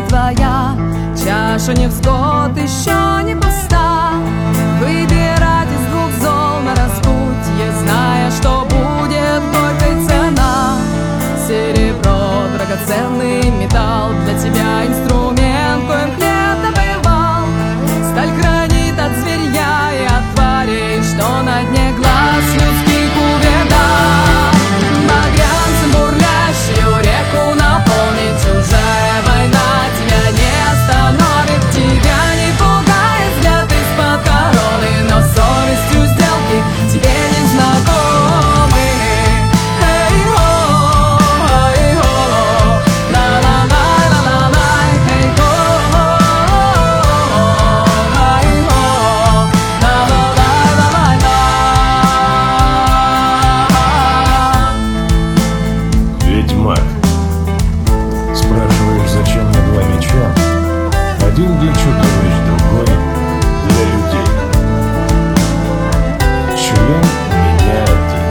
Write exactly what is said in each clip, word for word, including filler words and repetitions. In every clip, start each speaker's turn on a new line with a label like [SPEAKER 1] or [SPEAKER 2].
[SPEAKER 1] твоя. Чаша невзгод еще не пуста. Выбирать из двух зол на распутье, зная, что будет горькой цена. Серебро, драгоценный металл, для тебя инструмент, коим хлеб добывал. Сталь хранит от зверья и от тварей, что на дне глаз людских увидал. Багрянцем бурлящую реку наполнить уже война тебя не остановит. Тебя не пугает взгляд из-под короны, но совестью сделки тебе не знакомы. Эй-хо, эй-хо, ла-ла-ла-ла-ла-ла, эй-хо, эй-хо, ла-ла-ла-ла-ла-ла.
[SPEAKER 2] Ведьмак. Спрашиваешь, зачем мне два меча? Один для чудовищ, другой для людей. Член у меня один.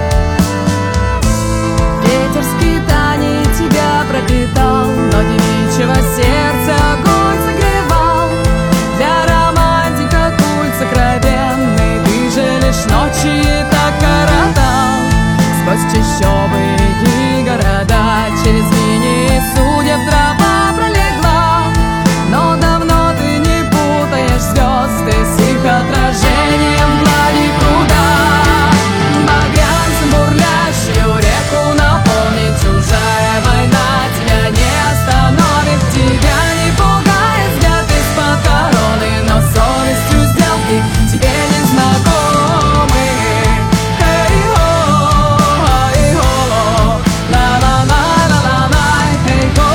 [SPEAKER 1] Ветер скитаний тебя пропитал, но девичьего сердца огонь согревал. Для романтика культ сокровенный, ты же лишь ночи так коротал. Сквозь чащобы и города, через линии судеб тропа пролегла. Но давно ты не путаешь звезды с их отражением в глади пруда. Багрянцем бурлящую реку наполнить уже война тебя не остановит. Тебя не пугает взгляд из-под короны, но совестью сделки тебе не знакомы. Эй-хо, эй-хо, ла-ла-ла-ла-ла-ла, эй-хо,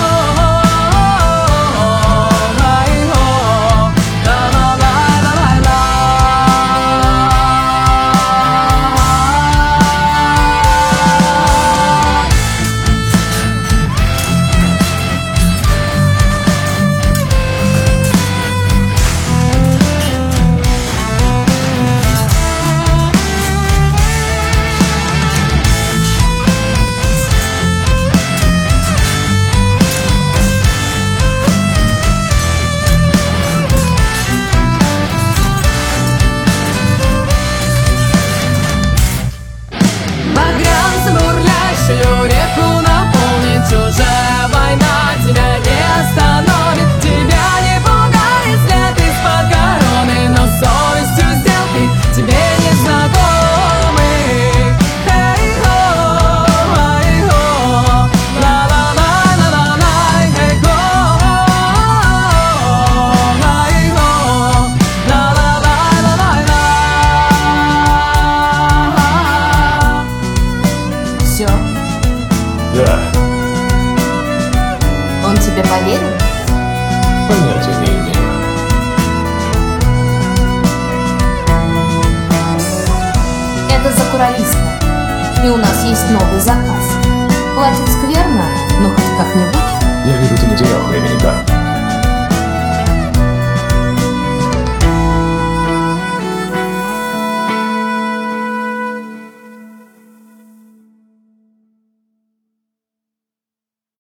[SPEAKER 1] эй-хо, ла-ла-ла-ла-ла-ла. Багрянцем бурлящую реку наполнить уже война тебя не остановит. Тебя не пугает взгляд из-под короны, но совестью сделки тебе не знакомы. Эй-хо, эй-хо, ла-ла-ла-ла-ла-ла, эй-хо, эй-хо, ла-ла-ла-ла-ла-ла.
[SPEAKER 3] Все,
[SPEAKER 2] Да,
[SPEAKER 3] он тебе поверил?
[SPEAKER 2] понятия не имею.
[SPEAKER 3] Это закуралистка. И у нас есть новый заказ. Платит скверно, но хоть как-нибудь